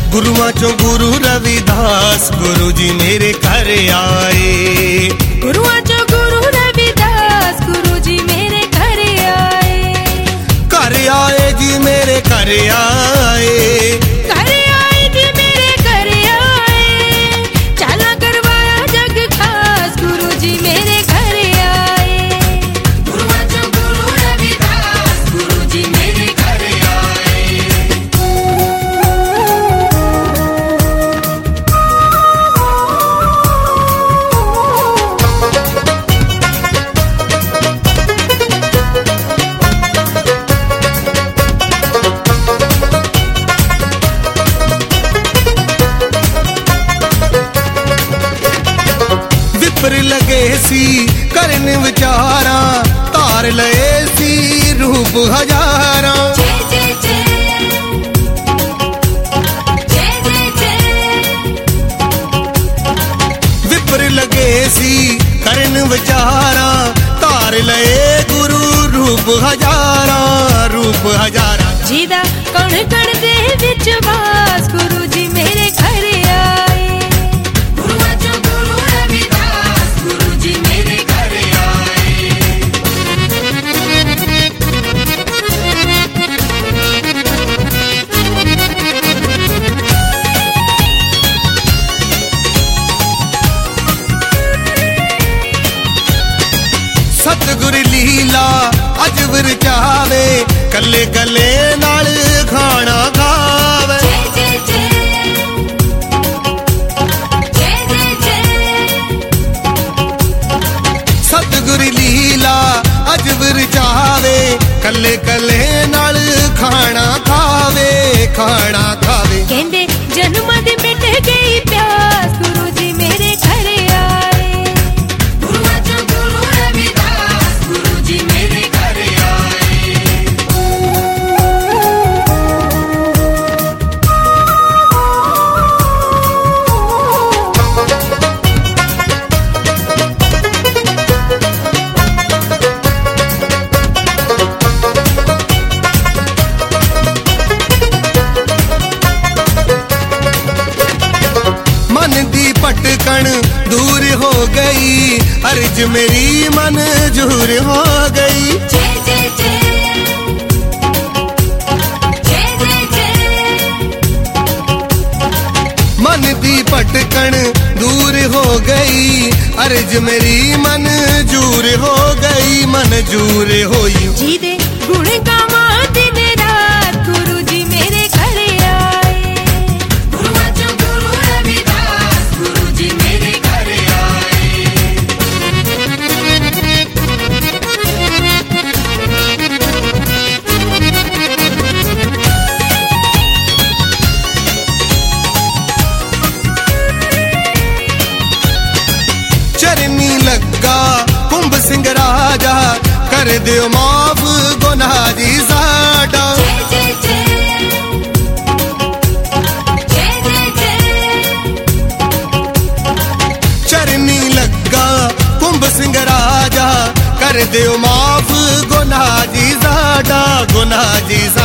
गुरुआं चो गुरु रविदास गुरु जी मेरे घर आए। गुरुआं चो गुरु रविदास गुरु जी मेरे घर आए। घर आए जी मेरे घर आए। घर आए जी मेरे घर आए। चाला करवाया जग खास गुरु जी मेरे घर आए। गुरुआं चो गुरु रविदास गुरु जी मेरे घर आए। विपर लगे सी करन विचारा तार लए सी रूप हजारा। विपर लगे सी करन विचारा तार लए गुरु रूप हजारा रूप हजारा। जीदा कण कण दे विच वास गुरु जी मेरे घर आए। गुरुआं चो गुरु रविदास गुरु जी मेरे घर आए। सतगुर लीला अजबर चावे कले कले नाल खाना खावे। सतगुर लीला अजबर चावे कले कले नाल खाना खावे खाना खावे। कहंदे जन्म दे मिट गई प्यास गुरु जी मेरे घर आए। गुरुआं चो गुरु रविदास गुरु जी मेरे घर आए। मन दी भटकन दूर हो गई अर्ज मेरी मंजूर हो गई। मन दी भटकन दूर हो गई अर्ज मेरी मंजूर हो गई मंजूर होई। जी दे गुण गावा दिन रात गुरु जी मेरे घर आए। गुरुआं चो गुरु रविदास गुरु जी मेरे घर आए। चरनी लगा कुंभ सिंह राजा कर दियो माफ गुनाह जी साडा। चरनी लगा कुंभ सिंह राजा कर दियो माफ गुनाह जी साडा गुनाह जी